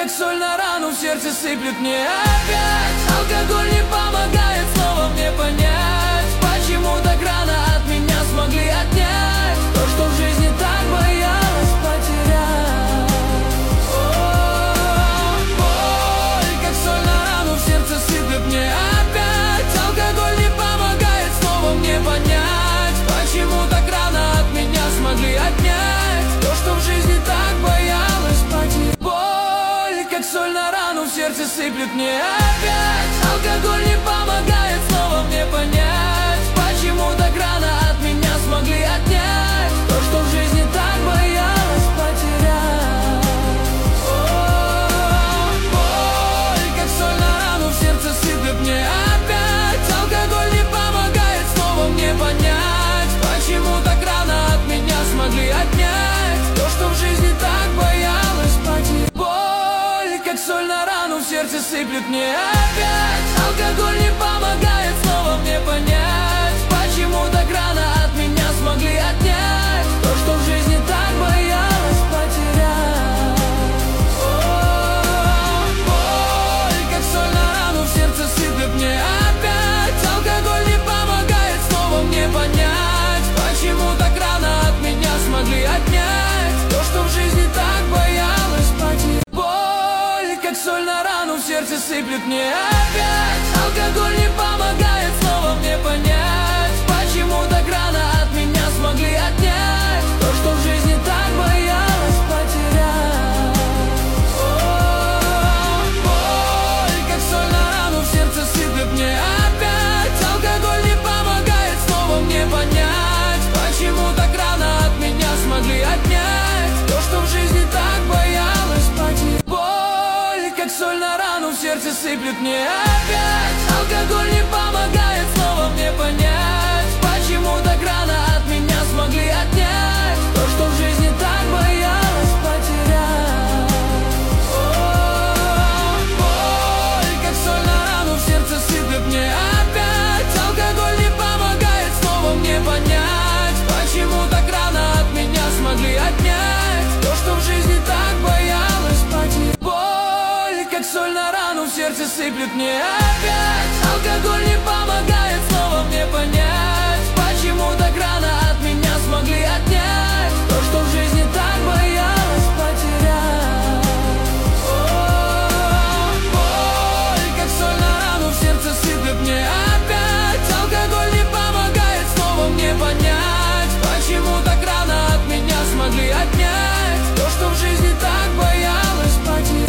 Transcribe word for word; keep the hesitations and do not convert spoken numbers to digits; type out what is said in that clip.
как соль на рану в сердце сыплет мне опять. Алкоголь не помогает снова мне понять, почему так рано от меня смогли отнять то, что в жизни так боялась потерять. О, боль, как соль на рану в сердце сыплет мне опять. Алкоголь не помогает снова мне понять, почему так рано от меня смогли отнять то, что в жизни так боялась потерять. Боль, как соль на рану в сердце сыплет мне опять. Алкоголь не помогает снова мне понять, почему так рано от меня смогли отнять то, что в жизни так боялась потерять. О, боль, как соль на рану в сердце сыплет мне опять. Алкоголь не помогает снова мне понять, почему так рано от меня смогли отнять то, что в жизни так боялась потерять. Боль, как соль на рану в сердце сыплет мне опять. Алкоголь не помогает снова мне понять, почему так рано от меня смогли отнять то, что в жизни так боялась потерять. О, боль, как соль на рану в сердце сыплет мне опять. Алкоголь не помогает снова мне понять, почему так рано от меня смогли отнять то, что в жизни так боялась потерять. Боль, как соль на рану в сердце сыплет мне опять. Алкоголь не помогает снова мне понять, почему так рано от меня смогли отнять то, что в жизни так боялась потерять. О, боль, как соль на рану в сердце сыплет мне опять. Алкоголь не помогает снова мне понять, почему так рано от меня смогли отнять то, что в жизни так боялась потерять. Боль, как соль на рану в сердце сыплет мне опять. Алкоголь не помогает снова мне понять, почему так рано от меня смогли отнять то, что в жизни так боялась потерять. О, боль, как соль на рану в сердце сыплет мне опять. Алкоголь не помогает снова мне понять, почему так рано от меня смогли отнять то, что в жизни так боялась потерять. Боль, как соль на рану в сердце сыплет мне опять. Алкоголь не помогает снова мне понять, почему так рано